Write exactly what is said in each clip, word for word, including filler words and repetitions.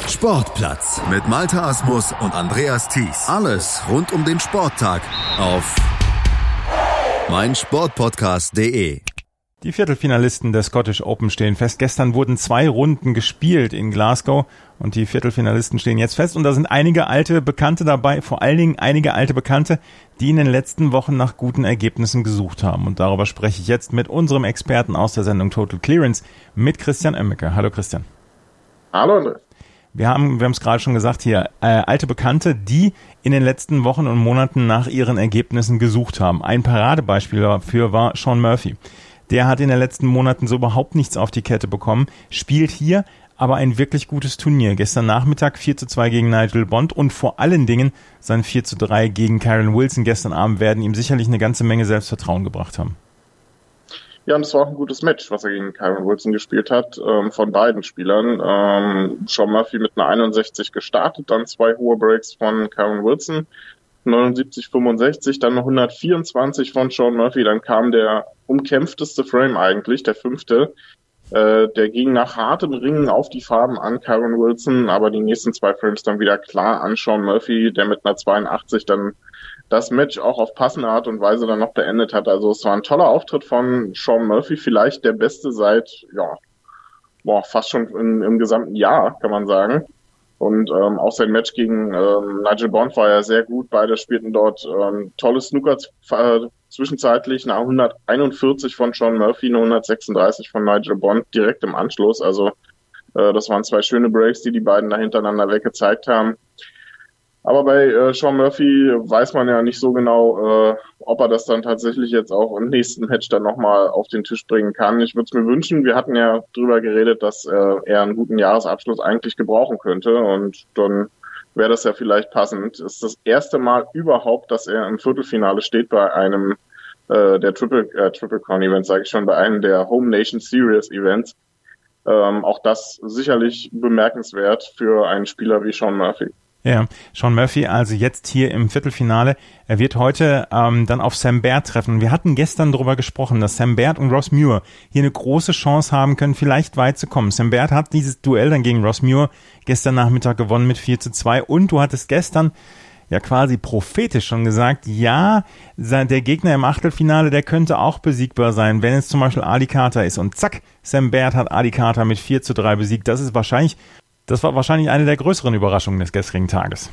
Sportplatz mit Malte Asmus und Andreas Thies. Alles rund um den Sporttag auf meinsportpodcast punkt de. Die Viertelfinalisten der Scottish Open stehen fest. Gestern wurden zwei Runden gespielt in Glasgow und die Viertelfinalisten stehen jetzt fest. Und da sind einige alte Bekannte dabei, vor allen Dingen einige alte Bekannte, die in den letzten Wochen nach guten Ergebnissen gesucht haben. Und darüber spreche ich jetzt mit unserem Experten aus der Sendung Total Clearance, mit Christian Oemmeke. Hallo Christian. Hallo André. Wir haben wir haben es gerade schon gesagt hier, äh, alte Bekannte, die in den letzten Wochen und Monaten nach ihren Ergebnissen gesucht haben. Ein Paradebeispiel dafür war Shaun Murphy. Der hat in den letzten Monaten so überhaupt nichts auf die Kette bekommen, spielt hier aber ein wirklich gutes Turnier. Gestern Nachmittag vier zu zwei gegen Nigel Bond und vor allen Dingen sein vier zu drei gegen Kyren Wilson gestern Abend werden ihm sicherlich eine ganze Menge Selbstvertrauen gebracht haben. Ja, und es war auch ein gutes Match, was er gegen Kyren Wilson gespielt hat, ähm, von beiden Spielern. Ähm, Shaun Murphy mit einer einundsechzig gestartet, dann zwei hohe Breaks von Kyren Wilson, neunundsiebzig fünfundsechzig, dann noch hundertvierundzwanzig von Shaun Murphy, dann kam der umkämpfteste Frame eigentlich, der fünfte. Äh, der ging nach hartem Ringen auf die Farben an Kyren Wilson, aber die nächsten zwei Frames dann wieder klar an Shaun Murphy, der mit einer zweiundachtzig dann das Match auch auf passende Art und Weise dann noch beendet hat. Also es war ein toller Auftritt von Shaun Murphy, vielleicht der beste seit, ja, boah, fast schon in, im gesamten Jahr, kann man sagen. Und ähm, auch sein Match gegen ähm, Nigel Bond war ja sehr gut. Beide spielten dort ähm, tolles Snooker äh, zwischenzeitlich. Eine hunderteinundvierzig von Shaun Murphy, eine hundertsechsunddreißig von Nigel Bond direkt im Anschluss. Also äh, das waren zwei schöne Breaks, die die beiden da hintereinander weg gezeigt haben. Aber bei äh, Shaun Murphy weiß man ja nicht so genau, äh, ob er das dann tatsächlich jetzt auch im nächsten Match dann nochmal auf den Tisch bringen kann. Ich würde es mir wünschen. Wir hatten ja drüber geredet, dass äh, er einen guten Jahresabschluss eigentlich gebrauchen könnte. Und dann wäre das ja vielleicht passend. Es ist das erste Mal überhaupt, dass er im Viertelfinale steht bei einem äh, der Triple, äh, Triple Crown Events, sage ich schon, bei einem der Home Nation Series Events. Ähm, auch das sicherlich bemerkenswert für einen Spieler wie Shaun Murphy. Ja, Shaun Murphy also jetzt hier im Viertelfinale. Er wird heute ähm, dann auf Sam Baird treffen. Wir hatten gestern darüber gesprochen, dass Sam Baird und Ross Muir hier eine große Chance haben können, vielleicht weit zu kommen. Sam Baird hat dieses Duell dann gegen Ross Muir gestern Nachmittag gewonnen mit vier zu zwei und du hattest gestern ja quasi prophetisch schon gesagt, ja, der Gegner im Achtelfinale, der könnte auch besiegbar sein, wenn es zum Beispiel Ali Carter ist. Und zack, Sam Baird hat Ali Carter mit vier zu drei besiegt. Das ist wahrscheinlich Das war wahrscheinlich eine der größeren Überraschungen des gestrigen Tages.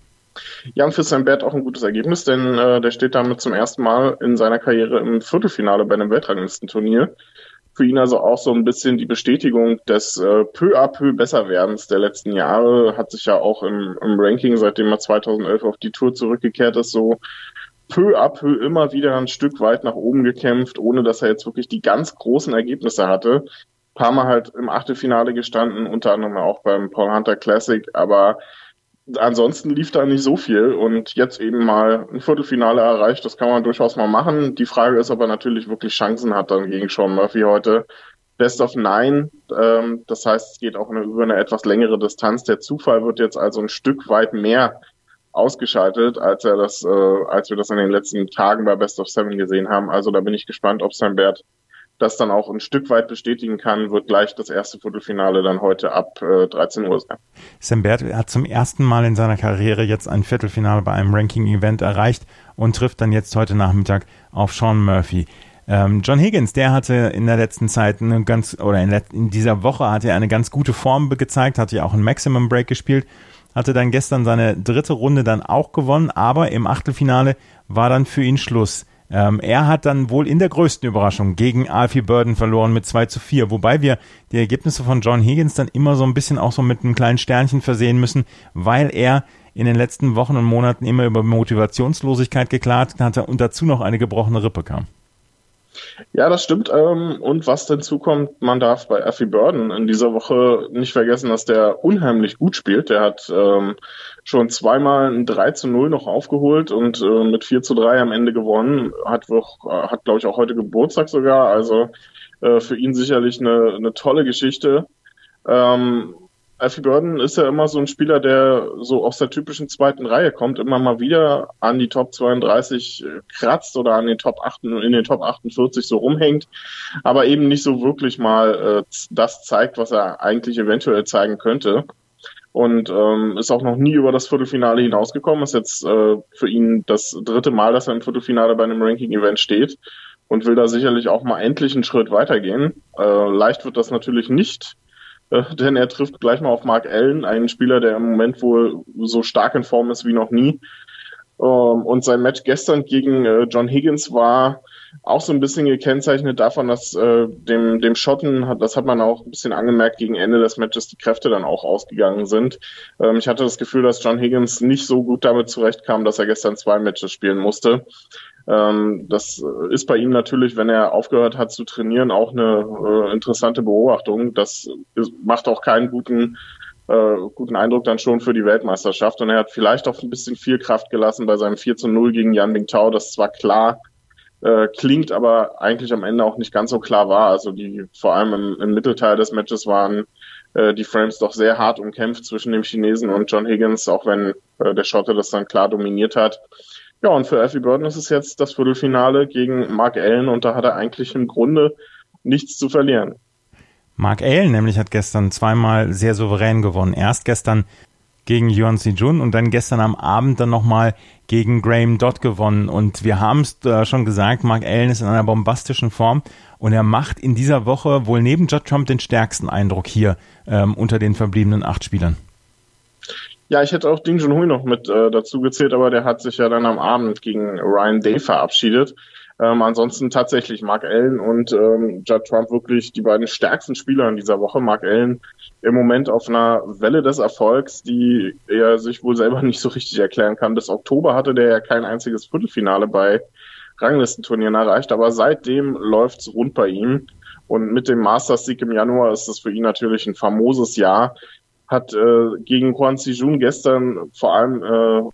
Ja, und für Sam Baird auch ein gutes Ergebnis, denn äh, der steht damit zum ersten Mal in seiner Karriere im Viertelfinale bei einem Weltranglistenturnier. Für ihn also auch so ein bisschen die Bestätigung des äh, peu à peu Besserwerdens der letzten Jahre. Hat sich ja auch im, im Ranking, seitdem er zweitausendelf auf die Tour zurückgekehrt ist, so peu à peu immer wieder ein Stück weit nach oben gekämpft, ohne dass er jetzt wirklich die ganz großen Ergebnisse hatte. Paar Mal halt im Achtelfinale gestanden, unter anderem auch beim Paul Hunter Classic, aber ansonsten lief da nicht so viel und jetzt eben mal ein Viertelfinale erreicht, das kann man durchaus mal machen. Die Frage ist, ob er natürlich wirklich Chancen hat dann gegen Shaun Murphy heute. Best of Nine, ähm, das heißt, es geht auch eine, über eine etwas längere Distanz. Der Zufall wird jetzt also ein Stück weit mehr ausgeschaltet, als er das, äh, als wir das in den letzten Tagen bei Best of Seven gesehen haben. Also da bin ich gespannt, ob Sam Baird das dann auch ein Stück weit bestätigen kann, wird gleich das erste Viertelfinale dann heute ab äh, dreizehn Uhr sein. Sam Baird hat zum ersten Mal in seiner Karriere jetzt ein Viertelfinale bei einem Ranking-Event erreicht und trifft dann jetzt heute Nachmittag auf Shaun Murphy. Ähm, John Higgins, der hatte in der letzten Zeit eine ganz, oder in, let- in dieser Woche hat er eine ganz gute Form gezeigt, hatte ja auch ein Maximum Break gespielt, hatte dann gestern seine dritte Runde dann auch gewonnen, aber im Achtelfinale war dann für ihn Schluss. Ähm, er hat dann wohl in der größten Überraschung gegen Alfie Burden verloren mit zwei zu vier, wobei wir die Ergebnisse von John Higgins dann immer so ein bisschen auch so mit einem kleinen Sternchen versehen müssen, weil er in den letzten Wochen und Monaten immer über Motivationslosigkeit geklagt hatte und dazu noch eine gebrochene Rippe kam. Ja, das stimmt. Und was dazu kommt, man darf bei Alfie Burden in dieser Woche nicht vergessen, dass der unheimlich gut spielt. Der hat ähm, schon zweimal ein drei zu null noch aufgeholt und äh, mit vier zu drei am Ende gewonnen. Hat, hat glaube ich, auch heute Geburtstag sogar. Also äh, für ihn sicherlich eine, eine tolle Geschichte. Ähm, Alfie Burden ist ja immer so ein Spieler, der so aus der typischen zweiten Reihe kommt, immer mal wieder an die Top zweiunddreißig kratzt oder an den Top acht, in den Top achtundvierzig so rumhängt, aber eben nicht so wirklich mal äh, das zeigt, was er eigentlich eventuell zeigen könnte. und ähm, ist auch noch nie über das Viertelfinale hinausgekommen. Ist jetzt äh, für ihn das dritte Mal, dass er im Viertelfinale bei einem Ranking-Event steht und will da sicherlich auch mal endlich einen Schritt weitergehen. Äh, leicht wird das natürlich nicht, äh, denn er trifft gleich mal auf Mark Allen, einen Spieler, der im Moment wohl so stark in Form ist wie noch nie. Ähm, und sein Match gestern gegen äh, John Higgins war auch so ein bisschen gekennzeichnet davon, dass äh, dem dem Schotten, hat, das hat man auch ein bisschen angemerkt, gegen Ende des Matches die Kräfte dann auch ausgegangen sind. Ähm, ich hatte das Gefühl, dass John Higgins nicht so gut damit zurechtkam, dass er gestern zwei Matches spielen musste. Ähm, das ist bei ihm natürlich, wenn er aufgehört hat zu trainieren, auch eine äh, interessante Beobachtung. Das ist, macht auch keinen guten äh, guten Eindruck dann schon für die Weltmeisterschaft. Und er hat vielleicht auch ein bisschen viel Kraft gelassen bei seinem vier zu null gegen Yan Bingtao. Das zwar klar Äh, klingt aber eigentlich am Ende auch nicht ganz so klar war. Also die vor allem im, im Mittelteil des Matches waren äh, die Frames doch sehr hart umkämpft zwischen dem Chinesen und John Higgins, auch wenn äh, der Schotte das dann klar dominiert hat. Ja, und für Alfie Burton ist es jetzt das Viertelfinale gegen Mark Allen und da hat er eigentlich im Grunde nichts zu verlieren. Mark Allen nämlich hat gestern zweimal sehr souverän gewonnen. Erst gestern gegen Yuan Si-Jun und dann gestern am Abend dann nochmal gegen Graham Dodd gewonnen. Und wir haben es äh, schon gesagt, Mark Allen ist in einer bombastischen Form und er macht in dieser Woche wohl neben Judd Trump den stärksten Eindruck hier ähm, unter den verbliebenen acht Spielern. Ja, ich hätte auch Ding Junhui noch mit äh, dazu gezählt, aber der hat sich ja dann am Abend gegen Ryan Day verabschiedet. Ähm, ansonsten tatsächlich Mark Allen und ähm, Judd Trump wirklich die beiden stärksten Spieler in dieser Woche. Mark Allen im Moment auf einer Welle des Erfolgs, die er sich wohl selber nicht so richtig erklären kann. Bis Oktober hatte der ja kein einziges Viertelfinale bei Ranglistenturnieren erreicht, aber seitdem läuft's rund bei ihm. Und mit dem Masters-Sieg im Januar ist das für ihn natürlich ein famoses Jahr. Hat äh, gegen Huan Si-Jun gestern vor allem äh,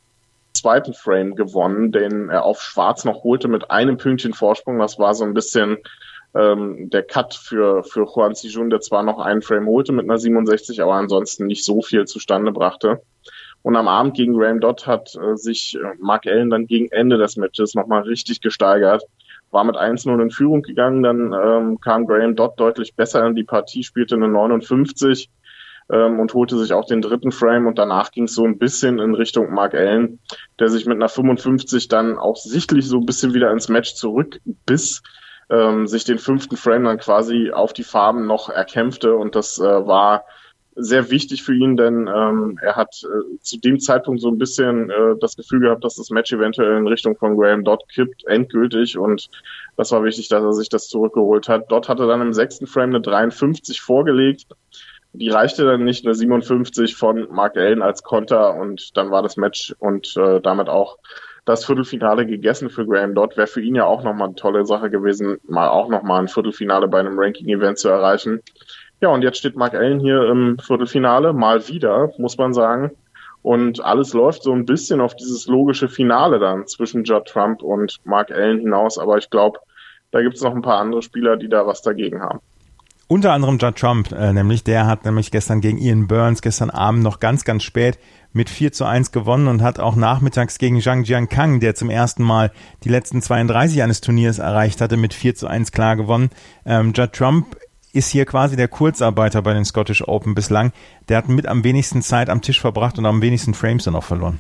zweiten Frame gewonnen, den er auf Schwarz noch holte mit einem Pünktchen Vorsprung. Das war so ein bisschen ähm, der Cut für für Huan Si-Jun, der zwar noch einen Frame holte mit einer siebenundsechzig, aber ansonsten nicht so viel zustande brachte. Und am Abend gegen Graham Dodd hat äh, sich äh, Mark Allen dann gegen Ende des Matches nochmal richtig gesteigert. War mit eins null in Führung gegangen, dann ähm, kam Graham Dodd deutlich besser in die Partie, spielte eine neunundfünfzig ähm, und holte sich auch den dritten Frame und danach ging es so ein bisschen in Richtung Mark Allen, der sich mit einer fünfundfünfzig dann auch sichtlich so ein bisschen wieder ins Match zurückbiss, ähm, sich den fünften Frame dann quasi auf die Farben noch erkämpfte und das äh, war sehr wichtig für ihn, denn ähm, er hat äh, zu dem Zeitpunkt so ein bisschen äh, das Gefühl gehabt, dass das Match eventuell in Richtung von Graham Dodd kippt, endgültig, und das war wichtig, dass er sich das zurückgeholt hat. Dodd hatte dann im sechsten Frame eine dreiundfünfzig vorgelegt, die reichte dann nicht, eine siebenundfünfzig von Mark Allen als Konter und dann war das Match und äh, damit auch das Viertelfinale gegessen für Graham Dodd. Wäre für ihn ja auch nochmal eine tolle Sache gewesen, mal auch nochmal ein Viertelfinale bei einem Ranking-Event zu erreichen. Ja, und jetzt steht Mark Allen hier im Viertelfinale, mal wieder, muss man sagen. Und alles läuft so ein bisschen auf dieses logische Finale dann zwischen Judd Trump und Mark Allen hinaus. Aber ich glaube, da gibt es noch ein paar andere Spieler, die da was dagegen haben. Unter anderem Judd Trump, äh, nämlich der hat nämlich gestern gegen Ian Burns gestern Abend noch ganz, ganz spät mit vier zu eins gewonnen und hat auch nachmittags gegen Zhang Jiankang, der zum ersten Mal die letzten zweiunddreißig eines Turniers erreicht hatte, mit vier zu eins klar gewonnen. Ähm, Judd Trump ist hier quasi der Kurzarbeiter bei den Scottish Open bislang. Der hat mit am wenigsten Zeit am Tisch verbracht und am wenigsten Frames dann auch verloren.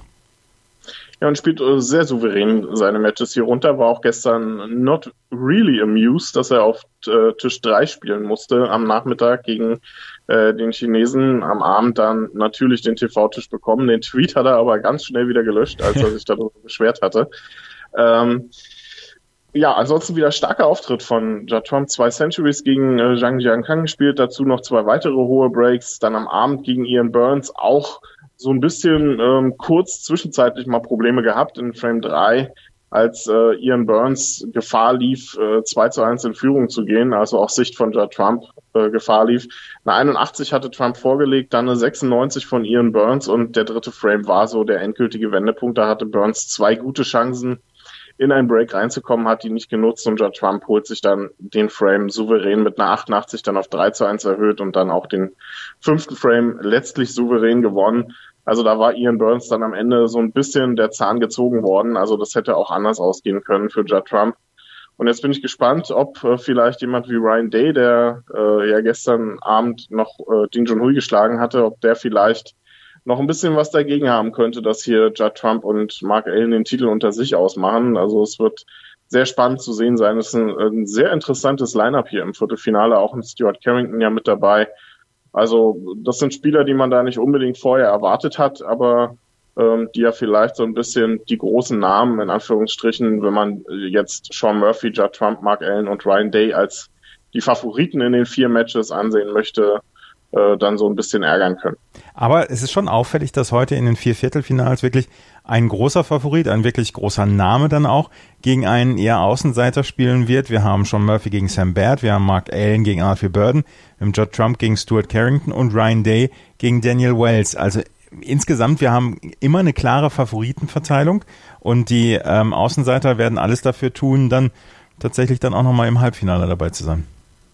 Ja, und spielt sehr souverän seine Matches hier runter. War auch gestern not really amused, dass er auf äh, Tisch drei spielen musste am Nachmittag gegen äh, den Chinesen. Am Abend dann natürlich den T V-Tisch bekommen. Den Tweet hat er aber ganz schnell wieder gelöscht, als er sich darüber beschwert hatte. Ähm, Ja, ansonsten wieder starker Auftritt von Judd Trump. Zwei Centuries gegen äh, Zhang Jiankang gespielt, dazu noch zwei weitere hohe Breaks. Dann am Abend gegen Ian Burns auch so ein bisschen ähm, kurz zwischenzeitlich mal Probleme gehabt in Frame drei, als äh, Ian Burns Gefahr lief, äh, zwei zu eins in Führung zu gehen, also aus Sicht von Judd Trump äh, Gefahr lief. Eine einundachtzig hatte Trump vorgelegt, dann eine sechsundneunzig von Ian Burns und der dritte Frame war so der endgültige Wendepunkt. Da hatte Burns zwei gute Chancen, in einen Break reinzukommen, hat die nicht genutzt und Judd Trump holt sich dann den Frame souverän mit einer achtundachtzig dann auf drei zu eins erhöht und dann auch den fünften Frame letztlich souverän gewonnen. Also da war Ian Burns dann am Ende so ein bisschen der Zahn gezogen worden. Also das hätte auch anders ausgehen können für Judd Trump. Und jetzt bin ich gespannt, ob äh, vielleicht jemand wie Ryan Day, der äh, ja gestern Abend noch äh, Ding Junhui geschlagen hatte, ob der vielleicht noch ein bisschen was dagegen haben könnte, dass hier Judd Trump und Mark Allen den Titel unter sich ausmachen. Also es wird sehr spannend zu sehen sein. Es ist ein, ein sehr interessantes Line-Up hier im Viertelfinale, auch ein Stuart Carrington ja mit dabei. Also das sind Spieler, die man da nicht unbedingt vorher erwartet hat, aber ähm, die ja vielleicht so ein bisschen die großen Namen, in Anführungsstrichen, wenn man jetzt Sean Murphy, Judd Trump, Mark Allen und Ryan Day als die Favoriten in den vier Matches ansehen möchte, äh, dann so ein bisschen ärgern können. Aber es ist schon auffällig, dass heute in den vier Viertelfinals wirklich ein großer Favorit, ein wirklich großer Name dann auch, gegen einen eher Außenseiter spielen wird. Wir haben Sean Murphy gegen Sam Baird, wir haben Mark Allen gegen Alfie Burden, wir haben Judd Trump gegen Stuart Carrington und Ryan Day gegen Daniel Wells. Also insgesamt, wir haben immer eine klare Favoritenverteilung und die ähm, Außenseiter werden alles dafür tun, dann tatsächlich dann auch nochmal im Halbfinale dabei zu sein.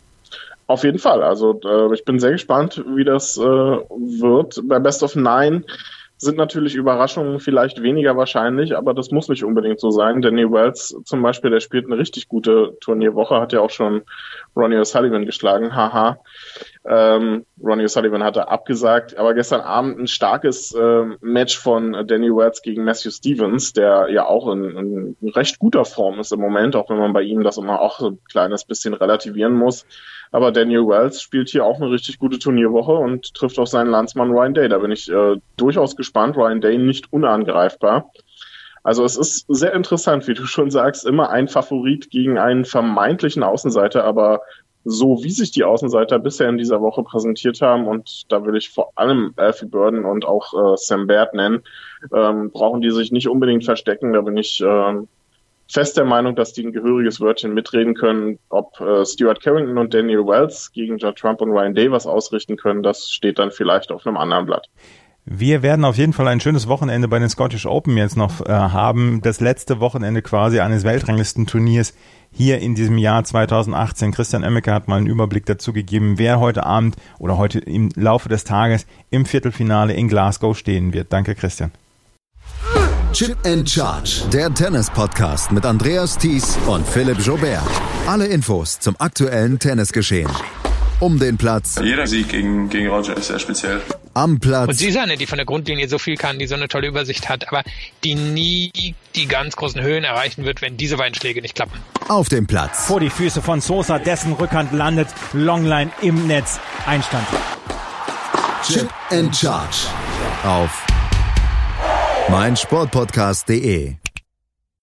Auf jeden Fall. Also äh, ich bin sehr gespannt, wie das äh, wird. Bei Best of Nine sind natürlich Überraschungen vielleicht weniger wahrscheinlich, aber das muss nicht unbedingt so sein. Daniel Wells zum Beispiel, der spielt eine richtig gute Turnierwoche, hat ja auch schon Ronnie O'Sullivan geschlagen, haha. Ähm, Ronnie O'Sullivan hatte abgesagt, aber gestern Abend ein starkes äh, Match von Daniel Wells gegen Matthew Stevens, der ja auch in, in recht guter Form ist im Moment, auch wenn man bei ihm das immer auch so ein kleines bisschen relativieren muss. Aber Daniel Wells spielt hier auch eine richtig gute Turnierwoche und trifft auf seinen Landsmann Ryan Day. Da bin ich äh, durchaus gespannt. Ryan Day nicht unangreifbar. Also es ist sehr interessant, wie du schon sagst, immer ein Favorit gegen einen vermeintlichen Außenseiter, aber so wie sich die Außenseiter bisher in dieser Woche präsentiert haben, und da will ich vor allem Alfie Burden und auch äh, Sam Baird nennen, ähm, brauchen die sich nicht unbedingt verstecken. Da bin ich äh, fest der Meinung, dass die ein gehöriges Wörtchen mitreden können. Ob äh, Stuart Carrington und Daniel Wells gegen Judd Trump und Ryan Day was ausrichten können, das steht dann vielleicht auf einem anderen Blatt. Wir werden auf jeden Fall ein schönes Wochenende bei den Scottish Open jetzt noch äh, haben. Das letzte Wochenende quasi eines Weltranglistenturniers hier in diesem Jahr zweitausendachtzehn. Christian Emmeke hat mal einen Überblick dazu gegeben, wer heute Abend oder heute im Laufe des Tages im Viertelfinale in Glasgow stehen wird. Danke, Christian. Chip and Charge, der Tennis-Podcast mit Andreas Thies und Philipp Joubert. Alle Infos zum aktuellen Tennisgeschehen. Um den Platz. Jeder Sieg gegen, gegen Roger ist sehr speziell. Am Platz. Und sie ist eine, die von der Grundlinie so viel kann, die so eine tolle Übersicht hat, aber die nie die ganz großen Höhen erreichen wird, wenn diese beiden Schläge nicht klappen. Auf dem Platz. Vor die Füße von Sosa, dessen Rückhand landet, Longline im Netz, Einstand. Chip and Charge auf meinsportpodcast punkt de.